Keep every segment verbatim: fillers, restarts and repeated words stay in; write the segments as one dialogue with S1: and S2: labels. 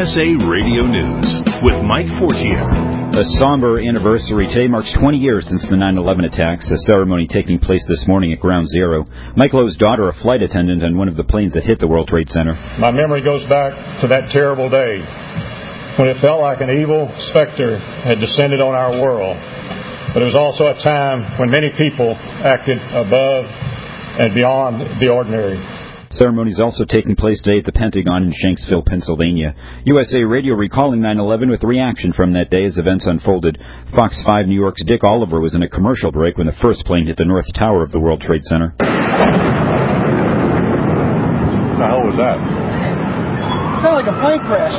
S1: S A Radio News with Mike Fortier.
S2: A somber anniversary today marks twenty years since the nine eleven attacks, a ceremony taking place this morning at Ground Zero. Mike Lowe's daughter, a flight attendant on one of the planes that hit the World Trade Center.
S3: My memory goes back to that terrible day when it felt like an evil specter had descended on our world. But it was also a time when many people acted above and beyond the ordinary.
S2: Ceremony is also taking place today at the Pentagon in Shanksville, Pennsylvania. U S A Radio recalling nine eleven with reaction from that day as events unfolded. Fox five New York's Dick Oliver was in a commercial break when the first plane hit the North Tower of the World Trade Center.
S4: What the hell was that?
S5: Sounded like a plane crash.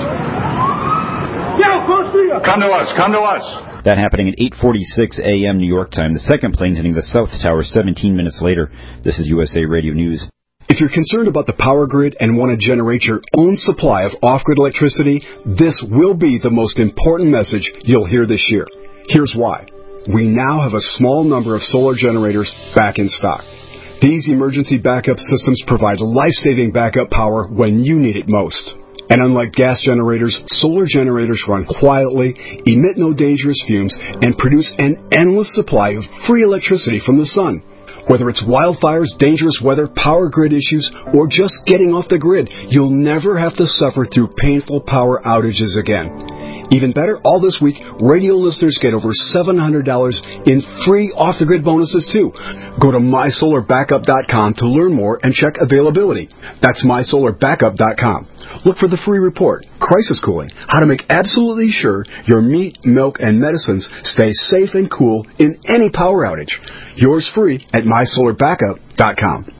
S4: Come to us, come to us.
S2: That happening at eight forty-six a.m. New York time. The second plane hitting the South Tower seventeen minutes later. This is U S A Radio News.
S6: If you're concerned about the power grid and want to generate your own supply of off-grid electricity, this will be the most important message you'll hear this year. Here's why. We now have a small number of solar generators back in stock. These emergency backup systems provide life-saving backup power when you need it most. And unlike gas generators, solar generators run quietly, emit no dangerous fumes, and produce an endless supply of free electricity from the sun. Whether it's wildfires, dangerous weather, power grid issues, or just getting off the grid, you'll never have to suffer through painful power outages again. Even better, all this week, radio listeners get over seven hundred dollars in free off-the-grid bonuses, too. Go to my solar backup dot com to learn more and check availability. That's my solar backup dot com. Look for the free report, Crisis Cooling, how to make absolutely sure your meat, milk, and medicines stay safe and cool in any power outage. Yours free at my solar backup dot com.